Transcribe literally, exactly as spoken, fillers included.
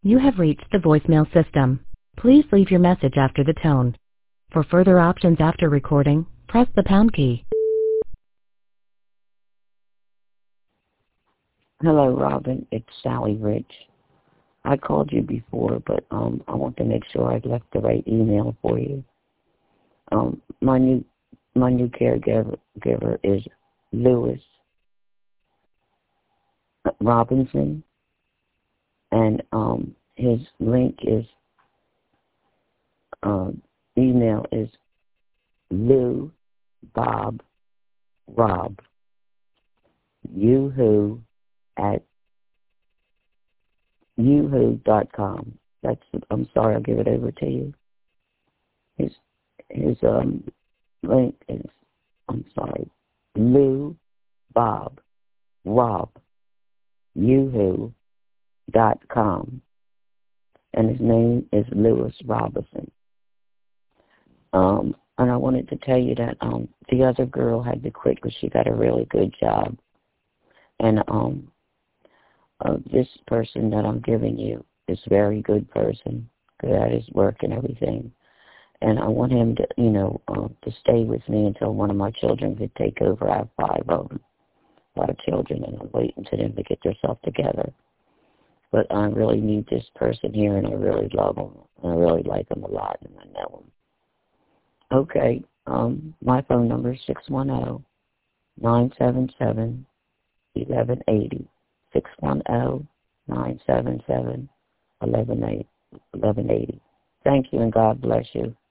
You have reached the voicemail system. Please leave your message after the tone. For further options after recording, press the pound key. Hello, Robin. It's Sally Rich. I called you before, but um, I want to make sure I left the right email for you. Um, my new my new caregiver giver is Lewis Robinson, and um, his link is um, email is Lou Bob Rob Yoo-hoo at yoo-hoo dot com. That's I'm sorry, I'll give it over to you. His his um link is I'm sorry, Lou Bob Rob Yoo-hoo dot com, and his name is Lewis Robinson. Um, and I wanted to tell you that um the other girl had to quit because she got a really good job, and um uh, this person that I'm giving you is a very good person, good at his work and everything. And I want him to, you know, uh, to stay with me until one of my children could take over. I have five of them, five children, and I'm waiting for them to get themselves together. But I really need this person here, and I really love him. And I really like him a lot, and I know him. Okay, um, my phone number is six one zero, nine seven seven, one one eight zero. six one zero, nine seven seven, one one eight zero. Thank you, and God bless you.